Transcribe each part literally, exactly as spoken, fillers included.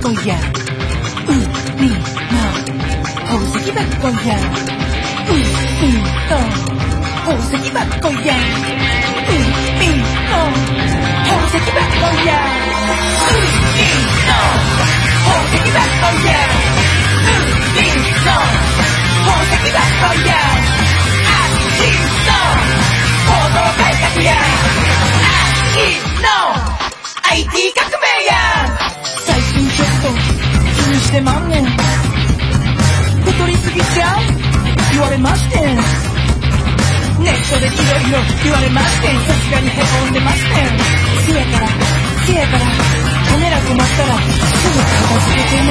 こや海の宝石箱や海の宝石箱や海の宝石箱や海の宝石箱や海の宝石箱やあっちの行動改革やあっちの アイティー 革命や最近ちょっと気にしてまんねん太りすぎちゃう言われましてんネットでいろいろ言われましてんさすがにへこんでましてんせやからせやからカメラ止まったらすぐ片付けてね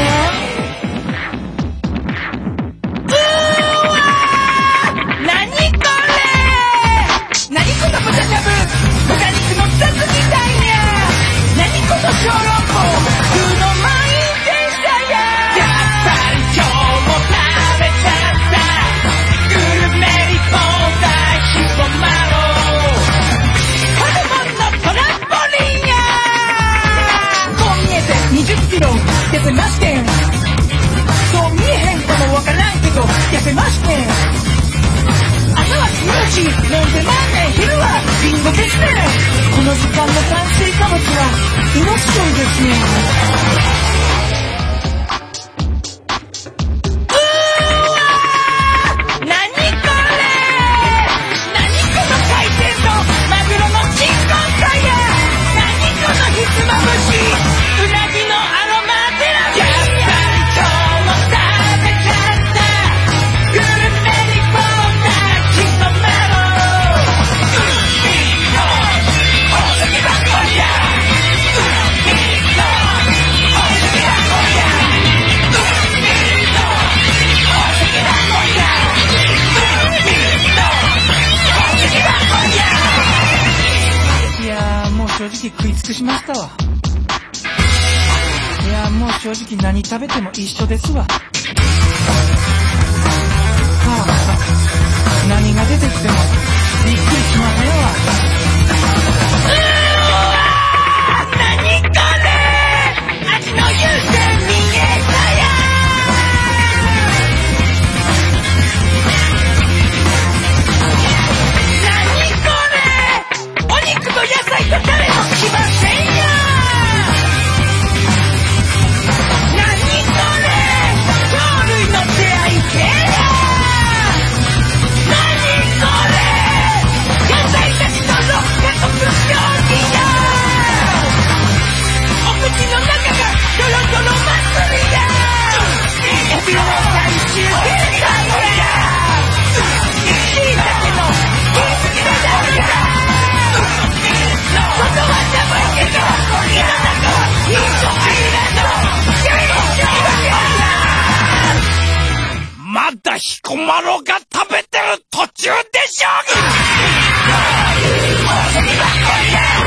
うーわー何これ何このポテチャブ豚肉の雑みたいや何この小籠包風の満員電車ややっぱり今日も食べちゃったグルメリポーターひとまろホルモンのトランポリンやこう見えてにじゅっキロ痩せましてんそう見えへんかもわからんけど痩せましてん朝はキムチ飲んでまんねん昼はリンゴですねこの時間の炭水化物は面白いですねうーわー何これ何この海鮮丼マグロのチンコンカや何このひつまぶしうなぎのアロマテラピーやっぱり今日も食べちゃったグルメリポーターひとまろ海の宝石箱やいやーもう正直食い尽くしましたわいやーもう正直何食べても一緒ですわはあ何が出てきてもびっくりしませんわうわー何これ味の優先見えたや何これお肉と野菜とタレもきませんや何これ鳥類の出会い系や何これ野菜たちのろっかこく料理やお口の中がドロドロ祭りやエビの最終形態やしいたけのキンキラダメや外は寒いけど胃の中はヒートアイランドキュイショーやまだ彦摩呂が食べてる途中でしょうが